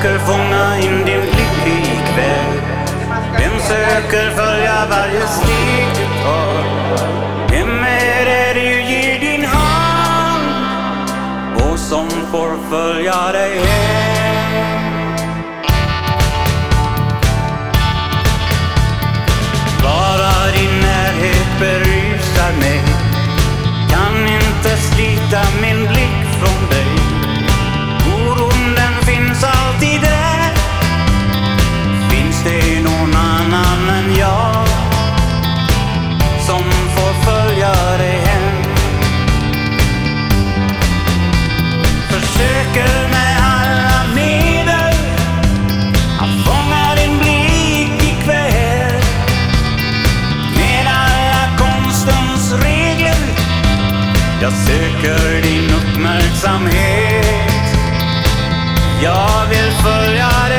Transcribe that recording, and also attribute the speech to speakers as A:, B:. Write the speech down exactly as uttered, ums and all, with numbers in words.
A: försöker fånga in din blick ikväll. Vem söker följa varje steg du tar? Vem är det du ger din hand och som får följa dig hem? Bara din närhet berusar mig, kan inte slita min blick från dig. Oron den finns alltid där. Finns det någon annan än jag som får följa dig hem? Försöker med alla medel att fånga din blick ikväll. Med alla konstens regler jag söker din uppmärksamhet. Jag vill följa dig.